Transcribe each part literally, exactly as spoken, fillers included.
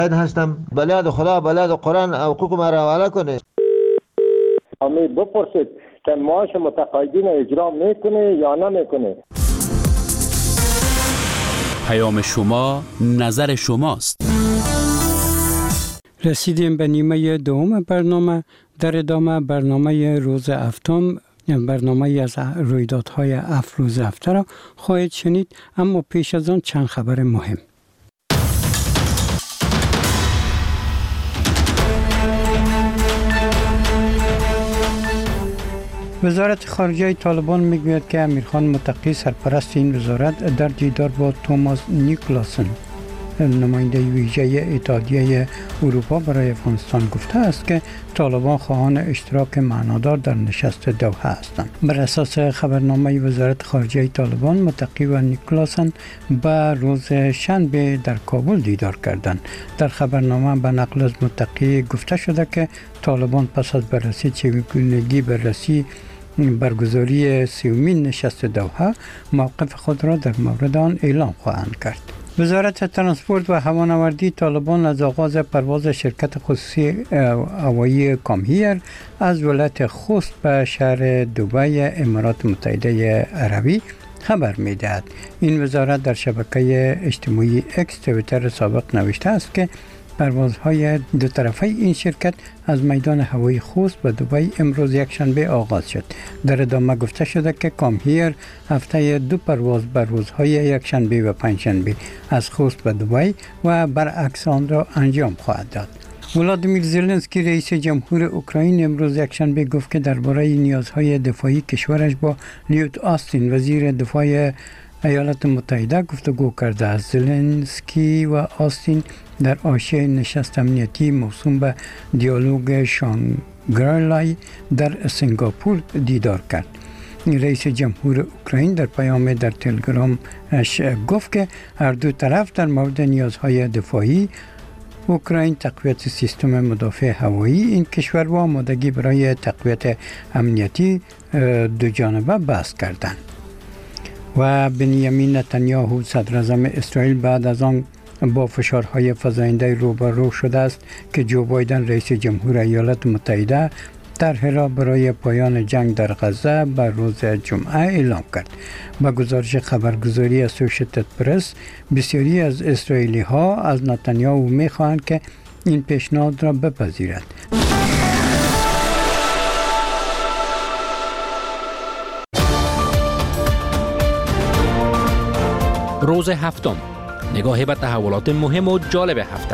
هستم بلاد خدا بلاد قرآن حقوق ما را حواله کنه. امی بپرسید که معاش متقاعدین اجرا میکنه یا نمیکنه. پیام شما نظر شماست. رسیدیم به نیمه دوم برنامه. در ادامه برنامه روز هفتم، برنامه از رویدادهای هفت روز هفته را خواهید شنید، اما پیش از آن چند خبر مهم. وزارت خارجه طالبان میگوید که امیرخان متقی سرپرست این وزارت در دیدار با توماس نیکلاسن نماینده ویژه اتحادیه اروپا برای افغانستان گفته است که طالبان خواهان اشتراک معنادار در نشست دوحه هستند. بر اساس خبرنامه وزارت خارجه طالبان، متقی و نیکلاسن به روز شنبه در کابل دیدار کردند. در خبرنامه به نقل از متقی گفته شده که طالبان پس از بررسی چگونگی بررسی برگزاری سومین نشست دوحه موقف خود را در مورد آن اعلام خواهند کرد. وزارت ترانسپورت و هوانوردی طالبان از آغاز پرواز شرکت خصوصی هوایی کامهیر از ولایت خوست به شهر دبی امارات متحده عربی خبر می‌دهد. این وزارت در شبکه اجتماعی اکس توییتر سابق نوشته است که پروازهای دو طرفه این شرکت از میدان هوایی خوست به دبی امروز یک شنبه آغاز شد. در ادامه گفته شده که کامهیر هفته دو پرواز بر روزهای یک شنبه و پنج شنبه از خوست به دبی و برعکس آن را انجام خواهد داد. ولادیمیر زلنسکی رئیس جمهور اوکراین امروز یک شنبه گفت که درباره نیازهای دفاعی کشورش با لیوت آستین وزیر دفاع ایالات متحده گفتگو کرده است. زلنسکی و آستین در حاشیه نشست امنیتی موسوم به دیالوگ شانگری در سنگاپور دیدار کرد. رئیس جمهور اوکراین در پیام در تلگرامش گفت که هر دو طرف در مورد نیازهای دفاعی اوکراین، تقویت سیستم مدافع هوایی این کشور و آمادگی برای تقویت امنیتی دو جانبه بحث کردند. و بنیامین نتانیاهو صدر اعظم اسرائیل بعد از آن با فشارهای فزاینده روبرو شده است که جو بایدن رئیس جمهور ایالات متحده طرح را برای پایان جنگ در غزه بر روز جمعه اعلام کرد. با گزارش خبرگزاری اسوسییتد پرس، بسیاری از اسرائیلی ها از نتانیاهو می خواهند که این پیشنهاد را بپذیرد. روز هفتم، نگاهی به تحولات مهم و جالب هفته.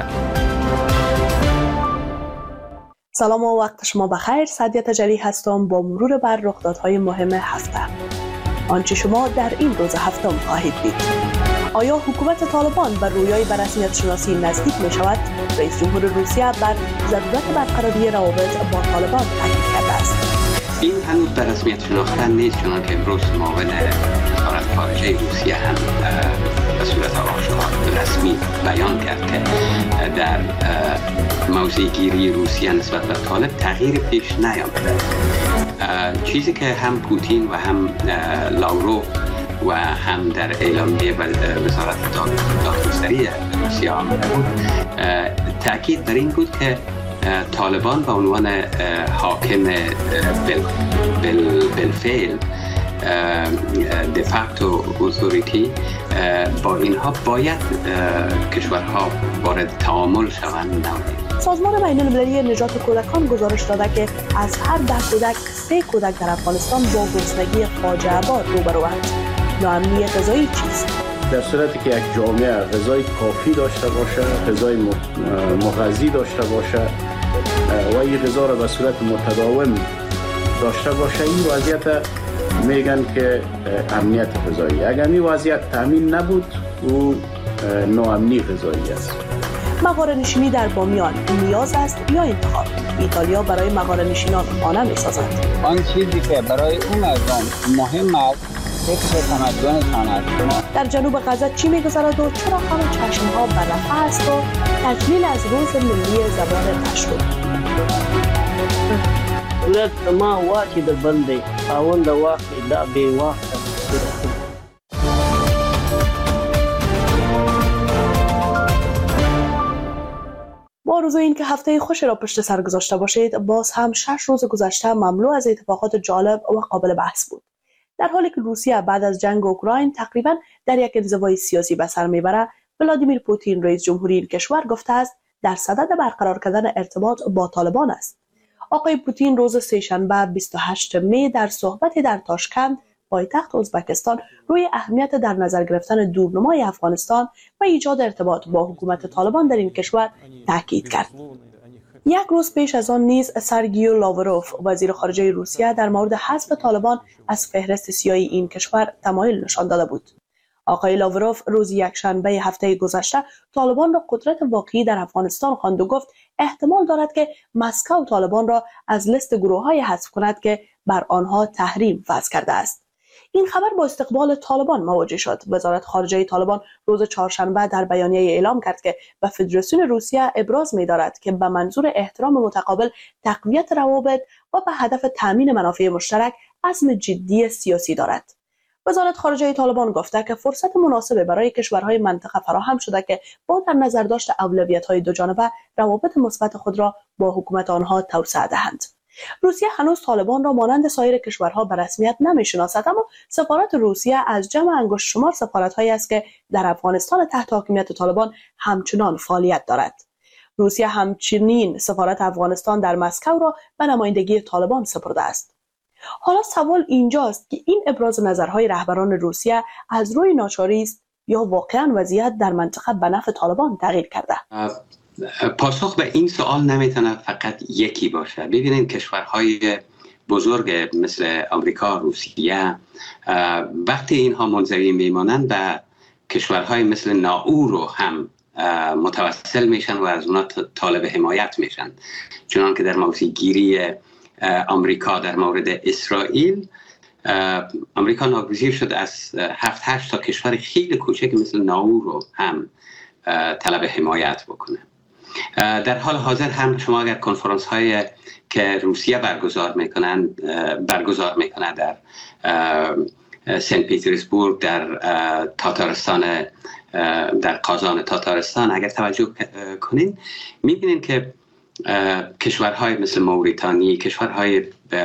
سلام و وقت شما بخیر. سعدیه تجلی هستم با مرور بر رخدادهای مهم هفته. آنچه شما در این روز هفتم خواهید دید: آیا حکومت طالبان بر رویای به رسمیت شناسی نزدیک می شود؟ رئیس جمهور روسیه بر ضرورت برقراری روابط با طالبان تاکید کرده است. این هنوز به رسمیت شناختن نیست، چون که امروز معاون وزارت خارجه روسیه هم به صورت آشکار رسمی بیان کرد که در موضع گیری روسیه نسبت به طالب تغییر پیش نیامده. چیزی که هم پوتین و هم لاوروف و هم در اعلامیه وزارت دادگستری روسیه آمده بود، تاکید بر این بود که طالبان به عنوان حاکم بالفعل دفاکتو اتوریتی با اینها باید کشورها وارد تعامل شوند. سازمان بین‌المللی نجات کودکان گزارش داده که از هر ده کودک سه کودک در افغانستان با گرسنگی فاجعه بار روبروند. ناامنی غذایی چیست؟ در صورتی که یک جامعه غذای کافی داشته باشه، غذای مغذی داشته باشه و این غذا را به صورت متداوم داشته باشه، این وضعیت میگن که امنیت غذایی. اگر این وضعیت تامین نبود، او ناامنی غذایی است. مغاره نشینی در بامیان نیاز است یا انتخاب؟ ایتالیا برای مغاره نشینان خانه می‌سازد. آن چیزی که برای اون مردم مهم است فکر تمدنشان است. در جنوب غزه چی می‌گذرد و چرا همه چشم‌ها بر رفح است و تجلیل از روز ملی زبان پشتو؟ ولد ما واقعی در بنده آوند واقعی دا بی واقع. با آرزوی این که هفته خوشی را پشت سر گذاشته باشید، باز هم شش روز گذشته مملو از اتفاقات جالب و قابل بحث بود. در حالی که روسیه بعد از جنگ اوکراین تقریبا در یک انزوای سیاسی به سر میبره، ولادیمیر پوتین رئیس جمهوری این کشور گفته است در صدد برقرار کردن ارتباط با طالبان است. آقای پوتین روز سه‌شنبه بیست و هشتم می در صحبتی در تاشکند پایتخت ازبکستان روی اهمیت در نظر گرفتن دورنمای افغانستان و ایجاد ارتباط با حکومت طالبان در این کشور تاکید کرد. یک روز پیش از آن نیز سرگیو لاوروف وزیر خارجه روسیه در مورد حذف طالبان از فهرست سیاسی این کشور تمایل نشان داده بود. آقای لاوروف روز یکشنبه هفته گذشته طالبان را قدرت واقعی در افغانستان خواند و گفت احتمال دارد که مسکو طالبان را از لیست گروه‌های حذف کند که بر آنها تحریم وضع کرده است. این خبر با استقبال طالبان مواجه شد. وزارت خارجه طالبان روز چهارشنبه در بیانیه اعلام کرد که به فدراسیون روسیه ابراز می‌دارد که به منظور احترام متقابل، تقویت روابط و به هدف تامین منافع مشترک عزم جدی سیاسی دارد. وزارت خارجه طالبان گفته که فرصت مناسب برای کشورهای منطقه فراهم شده که با در نظر داشت اولویت‌های دوجانبه روابط مثبت خود را با حکومت آنها توسعه دهند. روسیه هنوز طالبان را مانند سایر کشورها به رسمیت نمی‌شناسد، اما سفارت روسیه از جمع انگشت شمار سفارت‌هایی است که در افغانستان تحت حاکمیت طالبان همچنان فعالیت دارد. روسیه همچنین سفارت افغانستان در مسکو را به نمایندگی طالبان سپرده است. حالا سوال اینجاست که این ابراز نظرهای رهبران روسیه از روی ناچاری است یا واقعا وضعیت در منطقه به نفع طالبان تغییر کرده؟ پاسخ به این سوال نمیتونه فقط یکی باشه. ببینید کشورهای بزرگ مثل آمریکا، روسیه، وقتی اینها منزوی میمانند به کشورهای مثل نائو هم متوسل میشن و از اونا طالب حمایت میشن. چنان که در موضوعگیری آمریکا در مورد اسرائیل، آمریکا ناگزیر شد از هفت هشت تا کشور خیلی کوچک مثل نائو رو هم طلب حمایت بکنه. در حال حاضر هم شما اگر کنفرانس های که روسیه برگزار میکنن برگزار میکنه در سنت پیترزبورگ، در تاتارستان، در قازان تاتارستان اگر توجه کنین میبینین که کشورهای مثل موریتانی، کشورهای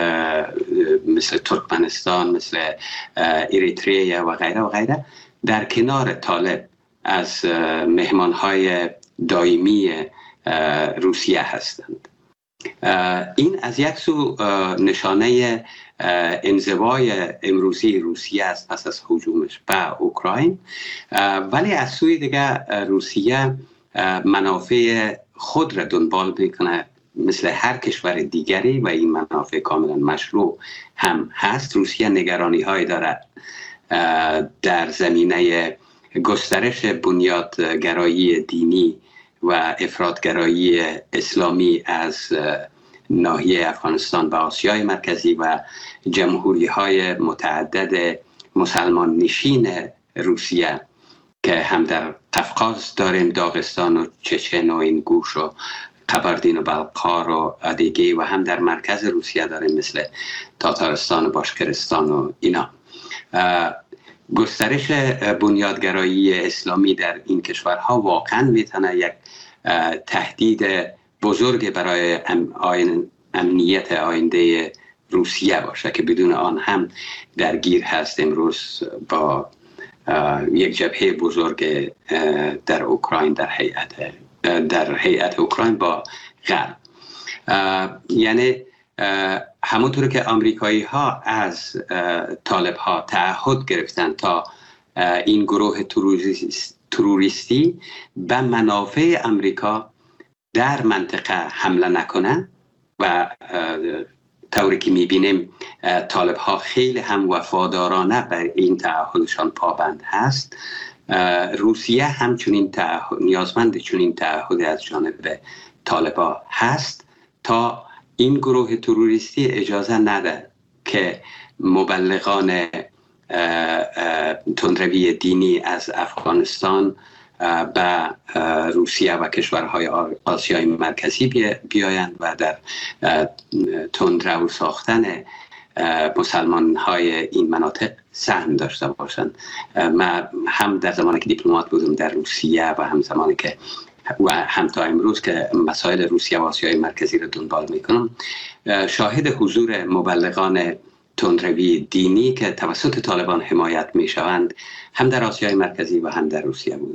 مثل ترکمنستان، مثل اریتریه و غیره و غیره در کنار طالب از مهمانهای دائمی روسیه هستند. این از یک سو نشانه انزوای امروزی روسیه است پس از هجومش به اوکراین، ولی از سوی دیگه روسیه منافع خود را دنبال میکنه مثل هر کشور دیگری و این منافع کاملا مشروع هم هست. روسیه نگرانی های دارد در زمینه گسترش بنیادگرایی دینی و افراطگرایی اسلامی از ناحیه افغانستان و آسیای مرکزی و جمهوری های متعدد مسلمان نشین روسیه که هم در قفقاز داریم، داغستان و چچن و این گوش و قبردین و بلقار و ادیگی، و هم در مرکز روسیه داریم مثل تاتارستان و باشکرستان و اینا. گسترش بنیادگرایی اسلامی در این کشورها واقعا میتونه یک تهدید بزرگ برای امنیت آینده روسیه باشه که بدون آن هم درگیر هست امروز با یک جبهه بزرگ در اوکراین، در هیئت در هیئت اوکراین با غرب. یعنی همونطور که آمریکایی ها از طالب ها تعهد گرفتن تا این گروه تروریستی به منافع امریکا در منطقه حمله نکنن و طوری که میبینیم طالب ها خیلی هم وفادارانه بر این تعهدشان پابند هست، روسیه همچنین تعهد نیازمند چنین تعهدی از جانب طالب ها هست تا این گروه تروریستی اجازه نده که مبلغان تندروی دینی از افغانستان به روسیه و کشورهای آسیای مرکزی بیایند و در تندرو ساختن مسلمان های این مناطق سهم داشته باشند. من هم در زمانی که دیپلمات بودم در روسیه و هم زمانی که و هم تا امروز که مسائل روسیه و آسیای مرکزی رو دنبال میکنم، شاهد حضور مبلغان تندروی دینی که توسط طالبان حمایت میشوند هم در آسیای مرکزی و هم در روسیه بوده.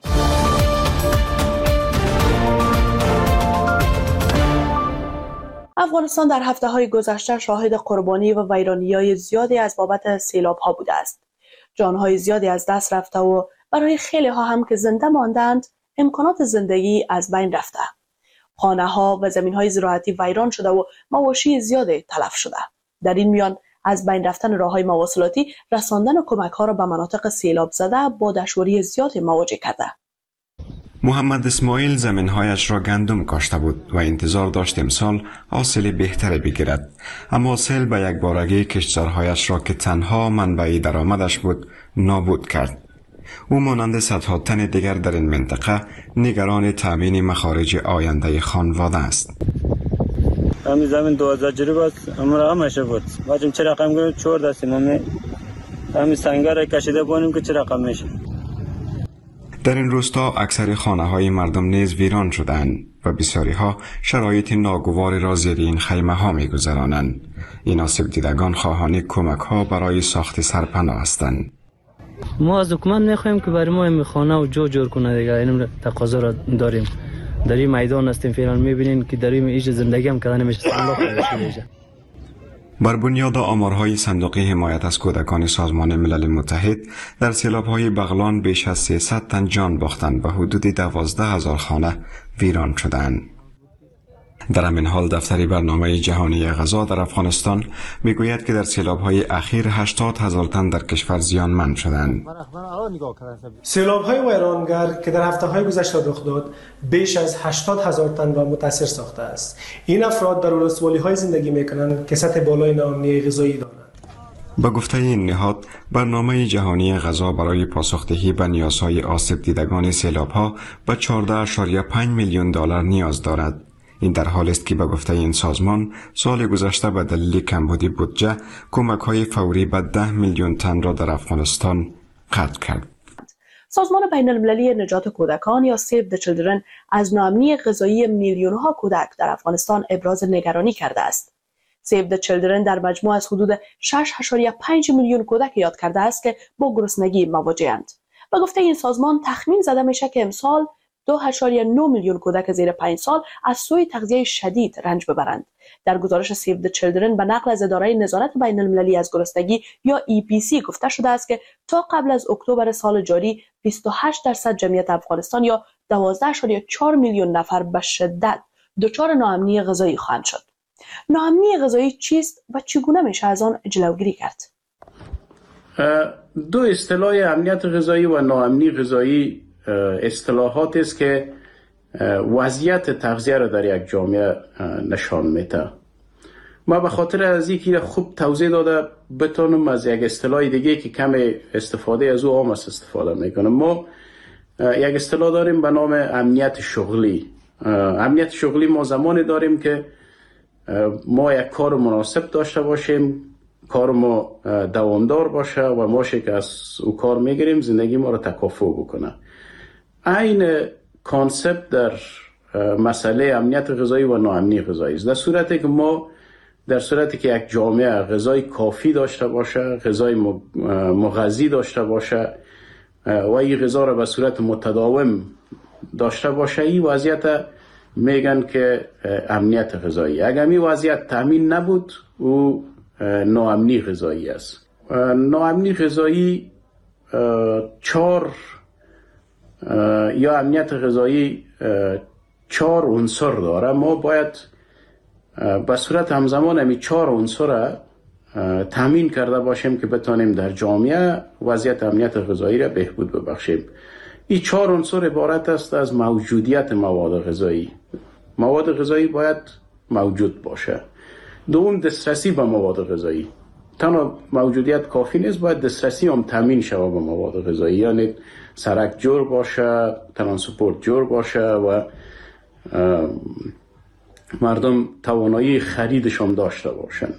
افغانستان در هفته های گذشته شاهد قربانی و ویرانی‌های زیادی از بابت سیلاب ها بوده است. جانهای زیادی از دست رفته و برای خیلی ها هم که زنده ماندند امکانات زندگی از بین رفته. خانه ها و زمین های زراعتی ویران شده و مواشی زیادی تلف شده. در این میان از بین رفتن راه های مواصلاتی رساندن کمک ها را به مناطق سیلاب زده با دشواری زیادی مواجه کرده. محمد اسماعیل زمینهایش را گندم کاشته بود و انتظار داشت امسال حاصل بهتری بگیرد، اما سیل به یک بارگی کشتزارهایش را که تنها منبع درآمدش بود نابود کرد. او مانند صدها تن دیگر در این منطقه نگران تامین مخارج آینده خانواده است. همین زمین دوازده جریب است، امرا همشه بود. باجم چه رقم کنیم چهار دستیم همین همین سنگر را کشیده بانیم که چه رقم میشه. در این روستا اکثر خانه های مردم نیز ویران شدند و بسیاری ها شرایط ناگواری را زیر این خیمه ها می گذرانند. این آسیب دیدگان خواهان کمک ها برای ساخت سرپناه هستند. ما از حکومت میخوایم که برای ما این خانه و جو جور کنه دیگه. این تقاضا را داریم. در این میدان هستیم فعلا، میبینین که در این ایج زندگی هم کردن نمیشه. بر بنیاد آمارهای صندوق حمایت از کودکان سازمان ملل متحد در سیلاب‌های بغلان بیش از سیصد تن جان باختند و حدود دوازده هزار خانه ویران شدند. در همین حال دفتر برنامه جهانی غذا در افغانستان میگوید که در سیلاب‌های اخیر هشتاد هزار تن در کشور زیانمند شدند. سیلاب‌های ویرانگر که در هفته‌های گذشته رخ داد بیش از هشتاد هزار تن را متاثر ساخته است. این افراد در ولسوالی‌های زندگی می‌کنند که سطح بالای ناامنی غذایی دارند. با گفته این نهاد، برنامه جهانی غذا برای پاسخدهی به نیازهای آسیب دیدگان سیلاب‌ها به چهارده اشاریه پنج میلیون دلار نیاز دارد. این در حالی است که به گفته این سازمان سال گذشته به دلیل کمبودی بودجه کمک‌های فوری به ده میلیون تن را در افغانستان قطع کرد. سازمان بین المللی نجات کودکان یا سیو د چیلدرن از ناامنی غذایی میلیون‌ها کودک در افغانستان ابراز نگرانی کرده است. سیو د چیلدرن در مجموع از حدود شش اشاریه پنج میلیون کودک یاد کرده است که با گرسنگی مواجه‌اند. به گفته این سازمان تخمین زده میشه که امسال دو اشاریه نه میلیون کودک زیر پنج سال از سوی تغذیه شدید رنج ببرند. در گزارش سیو د چیلدرن به نقل از اداره نظارت بین المللی از گرسنگی یا ای پی سی گفته شده است که تا قبل از اکتبر سال جاری بیست و هشت درصد جمعیت افغانستان یا دوازده اشاریه چهار میلیون نفر به شدت دچار ناامنی غذایی خواهند شد. ناامنی غذایی چیست و چگونه میشه از آن جلوگیری کرد؟ دو اصطلاح امنیت غذایی و ناامنی غذایی اصطلاحات است که وضعیت تغذیه را در یک جامعه نشان میده. ما به خاطر از اینکه خوب توضیح داده بتونم از یک اصطلاح دیگه که کم استفاده از او عام است استفاده میکنم. ما یک اصطلاح داریم به نام امنیت شغلی. امنیت شغلی ما زمانی داریم که ما یک کار مناسب داشته باشیم، کار ما دوامدار باشه و ماشه که از او کار میگیریم زندگی ما را تکافؤ بکنه. این کانسپت در مسئله امنیت غذایی و ناامنی غذایی است. در صورتی که ما در صورتی که یک جامعه غذای کافی داشته باشه، غذای مغذی داشته باشه و این غذا را به صورت متداوم داشته باشه، این وضعیت میگن که امنیت غذایی. اگر این وضعیت تامین نبود او ناامنی غذایی است. ناامنی غذایی چهار یا امنیت غذایی چهار عنصر داره. ما باید به صورت همزمان همین چهار عنصر را تامین کرده باشیم که بتانیم در جامعه وضعیت امنیت غذایی را بهبود ببخشیم. این چهار عنصر عبارت است از موجودیت مواد غذایی. مواد غذایی باید موجود باشه. دوم دسترسی به مواد غذایی. تنها موجودیت کافی نیست، باید دسترسی هم تامین شود به مواد غذایی، یعنی سرک جور باشه، ترانسپورت جور باشه و مردم توانایی خریدش هم داشته باشن.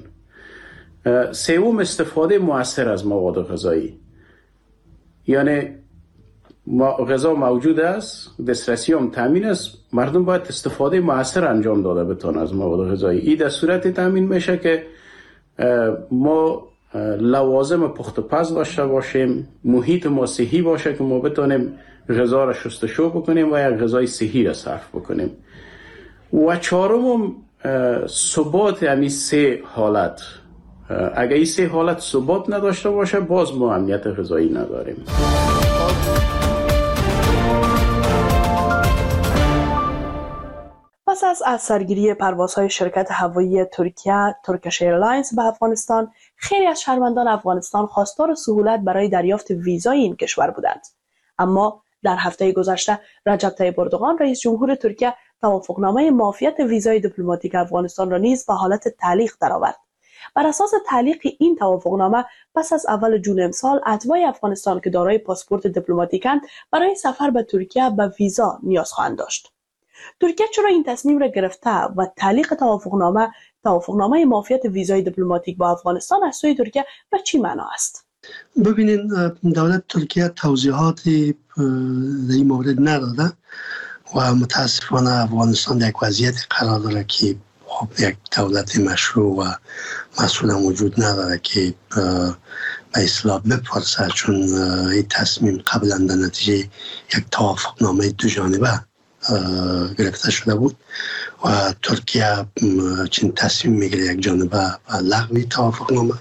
سوم استفاده مؤثر از مواد غذایی، یعنی غذا موجود است، دسترسی هم تامین است، مردم باید استفاده موثر انجام داده بتوان از مواد غذایی. این در صورت تامین میشه که ما لوازم پخت و پز داشته باشیم، محیط ما صحی باشه که ما بتونیم غذا را شستشو بکنیم و یک غذای صحی را صرف بکنیم. و چهارم ثبات همین سه حالت. اگر این سه حالت ثبات نداشته باشه باز ما امنیت غذایی نداریم. پس از از سرگیری پروازهای شرکت هوایی ترکیه ترکش ایرلاینز به افغانستان، خیلی از شهروندان افغانستان خواستار سهولت برای دریافت ویزای این کشور بودند. اما در هفته گذشته رجب طیب اردوغان رئیس جمهور ترکیه توافقنامه معافیت ویزای دیپلماتیک افغانستان را نیز به حالت تعلیق درآورد. بر اساس تعلیق این توافقنامه پس از اول جون امسال اتباع افغانستان که دارای پاسپورت دیپلماتیکند برای سفر به ترکیه به ویزا نیاز خواهند داشت. ترکیه چرا این تصمیم را گرفته و تعلیق توافقنامه توافقنامه معافیت ویزای دیپلماتیک با افغانستان از سوی ترکیه به چی معنا است؟ ببینید، دولت ترکیه توضیحاتی در این مورد نداده و متاسفانه افغانستان در یک وضعیت قرار داره که خب یک دولت مشروع و مسئول وجود نداره که به اصطلاح بپرسه، چون این تصمیم قبلا در نتیجه یک توافقنامه دو جانبه گرفته شده بود و ترکیه چین تصمیم میگیره یک جانبه و لغوی توافقنامه.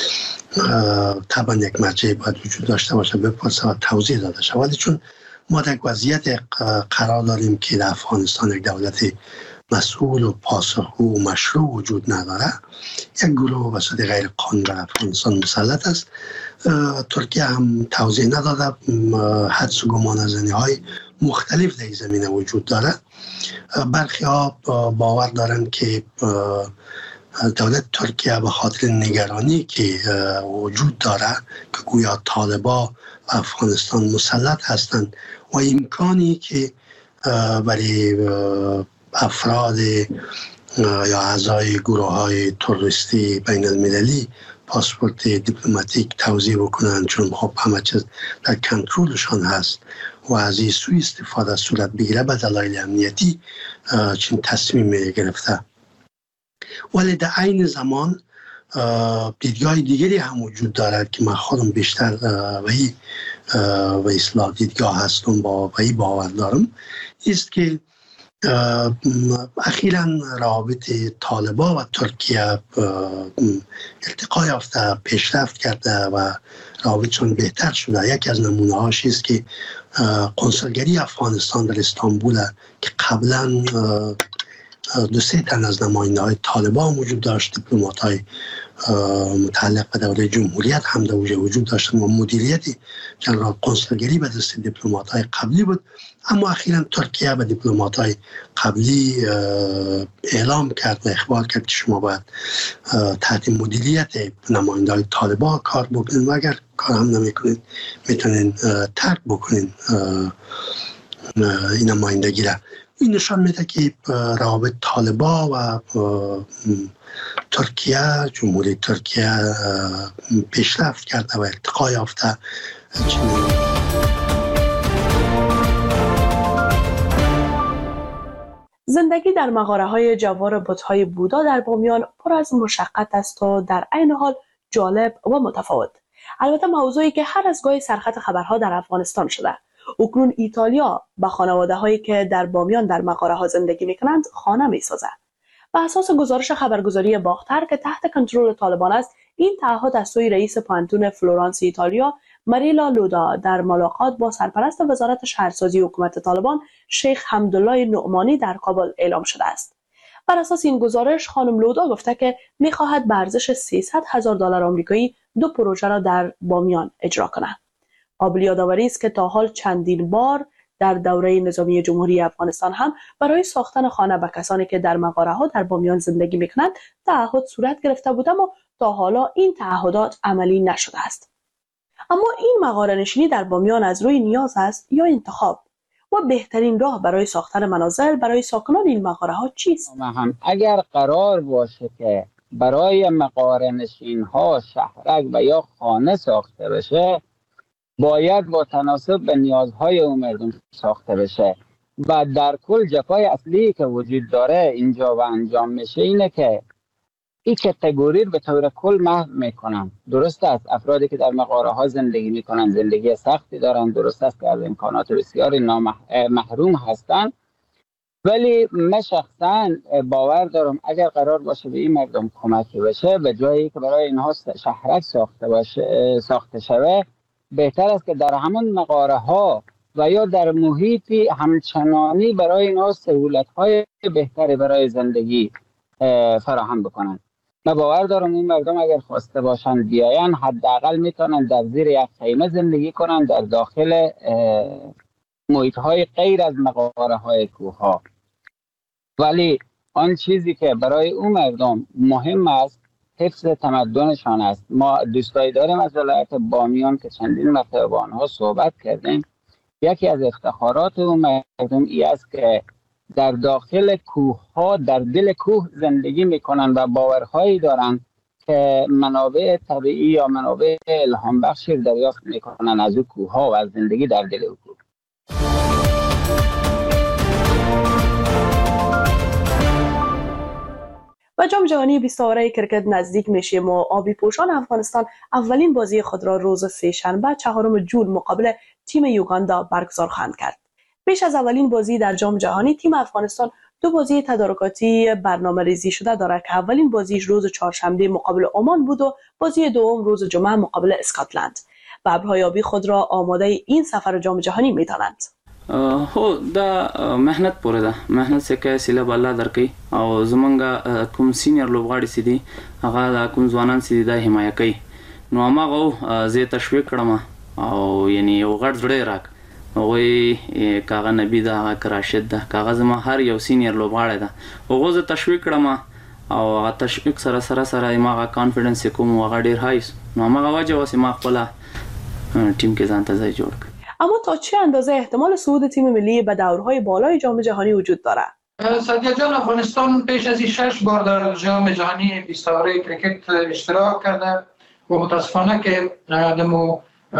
طبعا یک مرجع باید وجود داشته باشه بپرسه و توضیح داده شود، ولی چون ما در وضعیت قرار داریم که در افغانستان یک دولت مسئول و پاسخگو و مشروع وجود نداره، یک گروه وسط غیر قانونی در افغانستان مسلط است. ترکیه هم توضیح نداده، حدس و گمانه‌زنی های مختلف در این زمینه وجود داره. برخی ها باور دارند که دولت ترکیه به خاطر نگرانی که وجود داره که گویا طالبا و افغانستان مسلط هستند و امکانی که برای افراد یا اعضای گروه های تروریستی بین المللی پاسپورت دیپلماتیک توزیع بکنند، چون خب همه چیز در کنترلشان هست و از این سوء استفاده صورت بگیره به دلایل امنیتی چون تصمیم گرفته. ولی در عین زمان دیدگاه دیگری هم وجود دارد که من خودم بیشتر و این و اصلاح دیدگاه هستم با و این باور دارم، است که اخیراً روابط طالبا و ترکیه ارتقا یافته، پیشرفت کرده و روابطشون بهتر شده. یکی از نمونه هاش است که قنصلگری افغانستان در استانبول که قبلا دو سه تن از نماینده های طالبان وجود داشت، دیپلمات های متعلق به دوره جمهوریت هم در وجود داشتن و مدیریت جنرال قنصلگری به دست دیپلمات های قبلی بود. اما اخیراً ترکیه به دیپلمات های قبلی اعلام کرد و اخبار کرد که شما باید تحت مدیریت نماینده های طالبان کار بکنید و اگر کار هم نمی کنید میتونین ترک بکنید این نمایندگی را. این نشان میده که روابط طالبا و ترکیه، جمهوری ترکیه پیشرفت کرده و ارتقا یافته. زندگی در مغاره‌های جوار بت‌های بودا در بامیان پر از مشقت است و در عین حال جالب و متفاوت. البته موضوعی که هر از گاهی سرخط خبرها در افغانستان شده. اکنون ایتالیا به خانواده‌هایی که در بامیان در مغاره‌ها زندگی می‌کنند خانه می‌سازد. بر اساس گزارش خبرگزاری باختر که تحت کنترل طالبان است، این تعهد از سوی رئیس پانتون فلورانس ایتالیا ماریلا لودا در ملاقات با سرپرست وزارت شهرسازی حکومت طالبان شیخ حمدالله نعمانی در کابل اعلام شده است. بر اساس این گزارش خانم لودا گفته که می‌خواهد به ارزش سیصد هزار دلار آمریکایی دو پروژه را در بامیان اجرا کند. قابل یادآوری است که تا حال چندین بار در دوره نظامی جمهوری افغانستان هم برای ساختن خانه به کسانی که در مغاره‌ها در بامیان زندگی می‌کنند تعهد صورت گرفته بود، اما تا حالا این تعهدات عملی نشده است. اما این مغاره نشینی در بامیان از روی نیاز است یا انتخاب؟ و بهترین راه برای ساختن منازل برای ساکنان این مغاره‌ها چیست؟ هم اگر قرار باشه که برای مغاره نشین‌ها شهرک و یا خانه ساخته بشه، باید با تناسب به نیازهای اون مردم ساخته بشه و در کل جفای اصلی که وجود داره اینجا و انجام میشه اینه که این کتگوری به طور کل محو میکنن. درست است افرادی که در مغاره ها زندگی میکنن زندگی سختی دارن، درست است که از امکانات بسیاری محروم هستن، ولی من شخصا باور دارم اگر قرار باشه به این مردم کمکی بشه به جایی که برای اینها شهرک ساخته باشه ساخته شوه، بهتر است که در همون مغاره ها و یا در محیطی همچنانی برای اینها سهولت های بهتری برای زندگی فراهم بکنن. من باور دارم این مردم اگر خواسته باشن بیاین حداقل میتونن در زیر یک خیمه زندگی کنن در داخل محیط های غیر از مغاره های کوه ها. ولی آن چیزی که برای اون مردم مهم است حفظ تمدنشان است. ما دوستایی داریم از ولایت بامیان که چندین مرتبه با آنها صحبت کردیم. یکی از افتخارات اون مردم ای است که در داخل کوه ها در دل کوه زندگی میکنن و باورهایی دارن که منابع طبیعی یا منابع الهام بخشی دریافت میکنن از اون کوه ها و از زندگی در دل اون کوه. و جام جهانی بیست آوره کرکت نزدیک میشه و آبی پوشان افغانستان اولین بازی خود را روز سه‌شنبه چهارم ژوئن مقابل تیم یوگاندا برگزار خواهند کرد. پیش از اولین بازی در جام جهانی تیم افغانستان دو بازی تدارکاتی برنامه ریزی شده دارد که اولین بازیش روز چهارشنبه مقابل عمان بود و بازی دوم روز جمعه مقابل اسکاتلند. و ابرهای آبی خود را آماده این سفر جام جهانی می‌دانند. هو دا مهنت پوره ده مهنت څخه سیله بالا درکې او زمونږ کوم سینیئر لوبغاړي سي دي هغه د کوم ځوانان سي د حمایت کوي نو هغه زه تشویق کړم او یعنی یو غړ زړه راک وای کاغه نبی دا کراشد ده کاغه زما هر یو سینیئر لوبغاړي ده هغه زه تشویق کړم او هغه تشویق سره سره سره ما کانفیډنس کوم هغه ډیر هایس نو هغه وجه واسه ما خپل ټیم کې ځان ته ځای جوړ کړ. اما تا چه اندازه احتمال صعود تیم ملی به دورهای بالای جام جهانی وجود دارد؟ سعدیه جان افغانستان پیش از این شش بار در جام جهانی بیست آوره کرکت اشتراک کرده و متاسفانه که دمو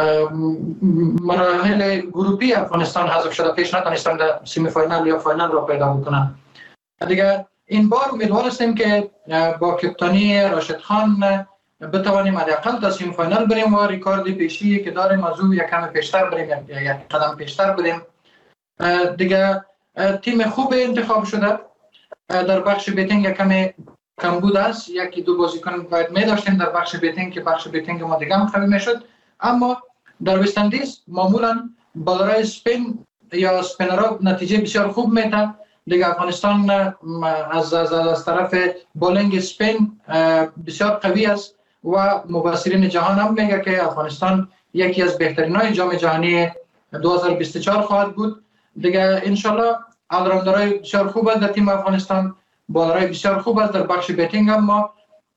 مراحل گروپی افغانستان حذف شده پیش نتونستن در سیمی فاینال یا فاینال را پیدا بکنن. دیگه این بار امیدوار هستیم که با کپتانی راشد خان بتوانیم حداقل تا سیم فاینال بریم و ریکارد پیشی که داریم از او یک کم پیشتر بریم یک قدم پیشتر بریم. دیگه تیم خوب انتخاب شده در بخش بیتینگ یک کم کمبود است، یکی دو بازیکن باید می داشتیم در بخش بیتینگ که بخش بیتینگ ما دیگه هم قوی میشد. اما در وست اندیز معمولا بالرای اسپین یا اسپینرها نتیجه بسیار خوب میتن. دیگه افغانستان از از از طرف بولینگ اسپین بسیار قوی است و مبصرین جهان هم میگه که افغانستان یکی از بهترین های جام جهانی دو هزار و بیست و چهار خواهد بود. دیگه انشالله آلراوندرهای بسیار خوب است در تیم افغانستان، بالرهای بسیار خوب است در بخش بیتینگ هم ما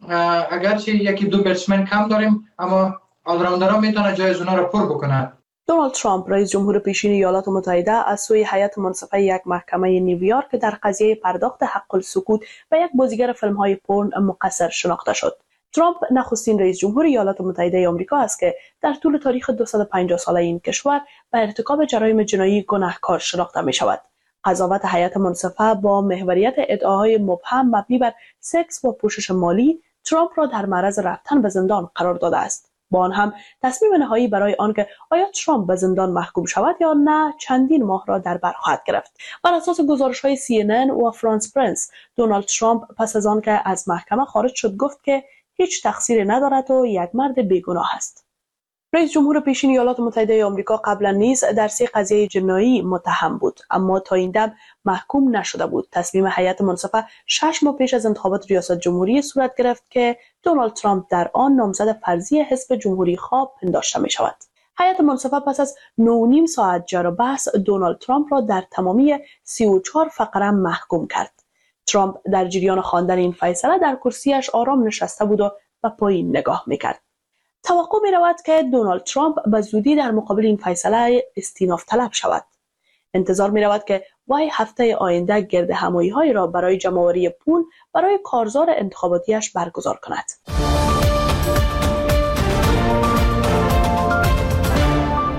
اگرچه یکی دو بتسمن کم داریم اما آلراوندرها میتونه جای اونا رو پر بکنه. دونالد ترامپ رئیس جمهور پیشین ایالات متحده از سوی هیئت منصفه یک محکمه نیویورک در قضیه پرداخت حق السکوت به یک بازیگر فیلم‌های پورن مقصر شناخته شد. ترامپ نخستین رئیس جمهور ایالات متحده آمریکا است که در طول تاریخ دویست و پنجاه ساله این کشور به ارتکاب جرایم جنایی گناهکار شناخته می شود. قضاوت هیئت منصفه با محوریت ادعاهای مبهم مبنی بر سکس و پوشش مالی ترامپ را در معرض رفتن به زندان قرار داده است. با آن هم تصمیم نهایی برای آنکه آیا ترامپ به زندان محکوم شود یا نه چندین ماه را در بر خواهد گرفت. بر اساس گزارش‌های سی ان ان و فرانس پرنس، دونالد ترامپ پس از آنکه از محکمه خارج شد گفت که هیچ تقصیری ندارد و یک مرد بیگناه است. رئیس جمهور پیشین ایالات متحده آمریکا قبلا نیز در سه قضیه جنایی متهم بود اما تا این دم محکوم نشده بود. تصمیم هیئت منصفه شش ماه پیش از انتخابات ریاست جمهوری صورت گرفت که دونالد ترامپ در آن نامزد فرضی حزب جمهوری خواه پنداشته می شود. هیئت منصفه پس از نه و نیم ساعت جر و بحث دونالد ترامپ را در تمامی سی و چهار فقره محکوم کرد. ترامپ در جریان خواندن این فیصله در کرسیش آرام نشسته بود و به پایین نگاه میکرد. توقع می رود که دونالد ترامپ به زودی در مقابل این فیصله استیناف طلب شود. انتظار می رود که وی هفته آینده گرد همایی های را برای جمع‌آوری پول برای کارزار انتخاباتیش برگزار کند.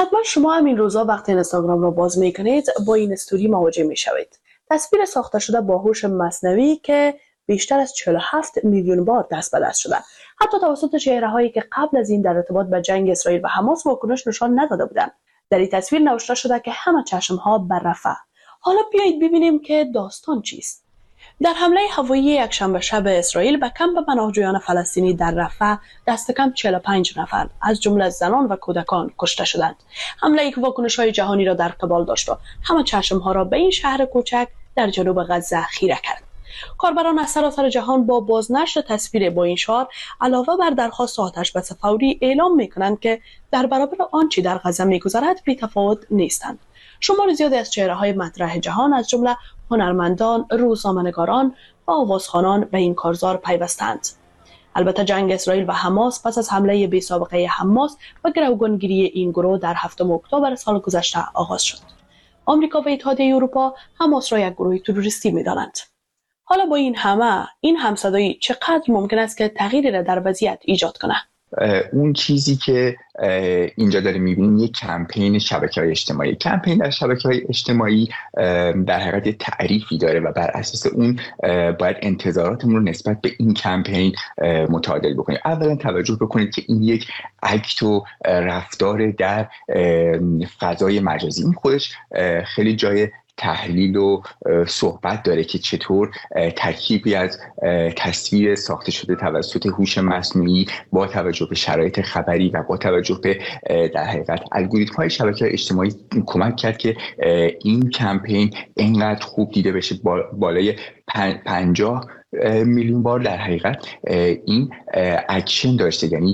حتما شما هم این روزا وقتی اینستاگرام را باز میکنید با این استوری مواجه میشوید. تصویر ساخته شده با هوش مصنوعی که بیشتر از چهل و هفت میلیون بار دست به دست شده. حتی توسط چهره‌هایی که قبل از این در ارتباط با جنگ اسرائیل و حماس واکنش نشان نداده بودند. در این تصویر نوشته شده که همه چشم‌ها بر رفح. حالا بیایید ببینیم که داستان چیست. در حمله هوایی یکشنبه شب اسرائیل به کمپ پناهجویان فلسطینی در رفح دست کم چهل و پنج نفر از جمله زنان و کودکان کشته شدند. حمله یک واکنش‌های جهانی را در قبال داشت و همه چشم‌ها را به این شهر کوچک در جنوب غزه خیره کرد. کاربران از سراسر جهان با بازنشر تصویر با این شعار علاوه بر درخواست آتش بس فوری اعلام می‌کنند که در برابر آنچه در غزه می‌گذرد بی‌تفاوت نیستند. شمار زیادی از چهره‌های مطرح جهان از جمله هنرمندان، روزنامه‌نگاران و آوازخوانان به این کارزار پیوستند. البته جنگ اسرائیل و حماس پس از حمله بی‌سابقه حماس و گروگانگیری این گروه در هفتم اکتبر سال گذشته آغاز شد. آمریکا و اتحادیه اروپا حماس را یک گروه تروریستی می‌دانند. حالا با این همه این همصدایی چقدر ممکن است که تغییری را در وضعیت ایجاد کنه؟ اون چیزی که اینجا داره میبینیم یک کمپین شبکه‌های اجتماعی. کمپین در شبکه‌های اجتماعی در حقیقت تعریفی داره و بر اساس اون باید انتظاراتمون رو نسبت به این کمپین متعادل بکنیم. اولا توجه بکنید که این یک اکت و رفتار در فضای مجازی، این خودش خیلی جای تحلیل و صحبت داره که چطور ترکیبی از تصویر ساخته شده توسط هوش مصنوعی با توجه به شرایط خبری و با توجه به در حقیقت الگوریتم‌های شبکه‌های اجتماعی کمک کرد که این کمپین اینقدر خوب دیده بشه. بالای پنجاه میلیون بار در حقیقت این اکشن داشته، یعنی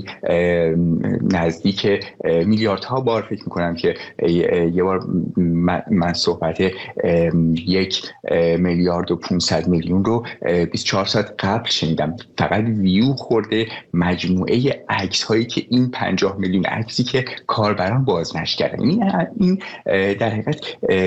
نزدیک میلیاردها بار فکر میکنم که یه بار من صحبت یک میلیارد و پانصد میلیون رو بیست و چهار ساعت قبل شنیدم. فقط ویو خورده مجموعه عکس هایی که این پنجاه میلیون عکسی که کاربران بازنشر کردن. این در حقیقت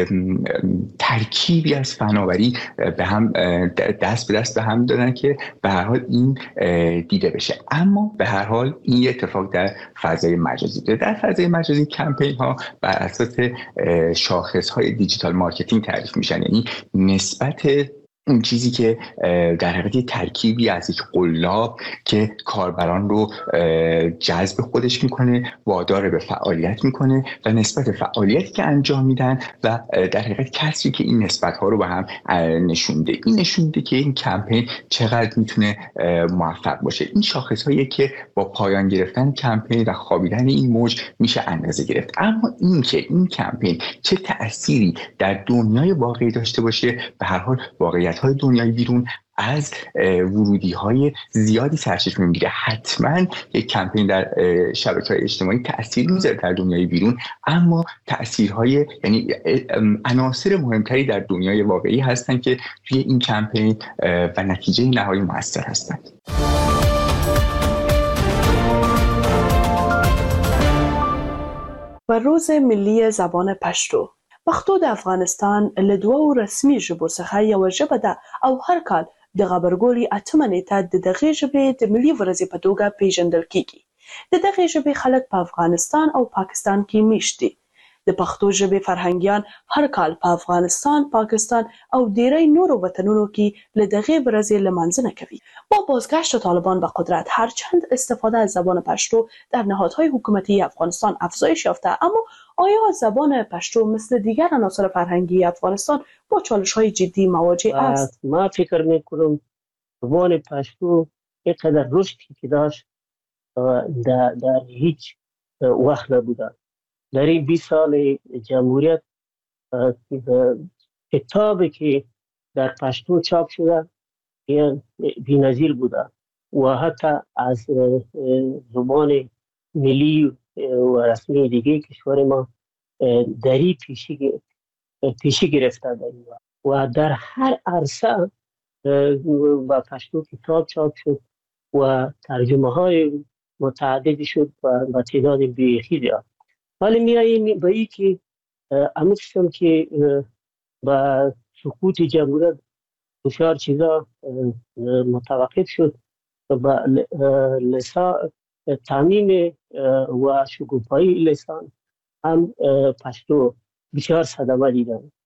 ترکیبی از فناوری به هم دست به دست به هم دادن که به هر حال این دیده بشه. اما به هر حال این اتفاق در فضای مجازی ده. در فضای مجازی کمپین ها بر اساس شاخص های دیجیتال مارکتینگ تعریف میشن، یعنی نسبت اون چیزی که در حقیقت ترکیبی از یک قلاب که کاربران رو جذب خودش میکنه، وادار به فعالیت میکنه و نسبت فعالیتی که انجام میدن و در حقیقت کسری که این نسبت ها رو به هم نشونده. این نشونده که این کمپین چقدر میتونه موفق باشه. این شاخص هایی که با پایان گرفتن کمپین و خوابیدن این موج میشه اندازه گرفت. اما این که این کمپین چه تأثیری در دنیای واقعی داشته باشه، به هر حال واقعیت های دنیای بیرون از ورودی های زیادی سرچشمه میگیره. حتما یک کمپین در شبکه‌های اجتماعی تأثیر میذاره در دنیای بیرون، اما تأثیرهای یعنی عناصر مهمتری در دنیای واقعی هستن که توی این کمپین و نتیجه نهایی مؤثر هستند. و روز ملی زبان پشتو پښتو د افغانستان له دوو رسمي ژبو څخه یوه ژبه ده او هر کال د غبرګولي اتمه نیټه د دغې ژبې د ملي ورځې په توګه پیژندل کیږي. د دغې ژبې خلک په افغانستان او پاکستان کې میشت دي. د پښتو ژبې فرهنګیان هر کال په افغانستان، پاکستان او ډیری نورو وطنونو کې له دغې ورځې لمانځنه کوي. با بازگشت طالبان به قدرت هرچند استفاده از زبان پشتو در نهادهای حکومتی افغانستان افزایش یافته، اما آیا زبان پشتو مثل دیگر عناصر فرهنگی افغانستان با چالش‌های جدی مواجه است؟ ما فکر می‌کنم زبان پشتو اینقدر رشدی که داشت در, در هیچ وقت نبوده. در این بیست سال جمهوریت کتابی که در پشتو چاپ شده بی‌نظیر بوده و حتی از زبان ملی و رسمی دیگه کشور ما دری پیشی پیشی گرفته داریم و در هر عرصه با پشتو کتاب چاپ شد و ترجمه های متعددی شد و تعداد بیخی. ولی میاییم به این که امیدشم که با سقوط جمهوریت بسیار چیزا متوقف شد و لسان تعمیم و شکوفایی لسان هم پشتو بسیار صدمه دیدن.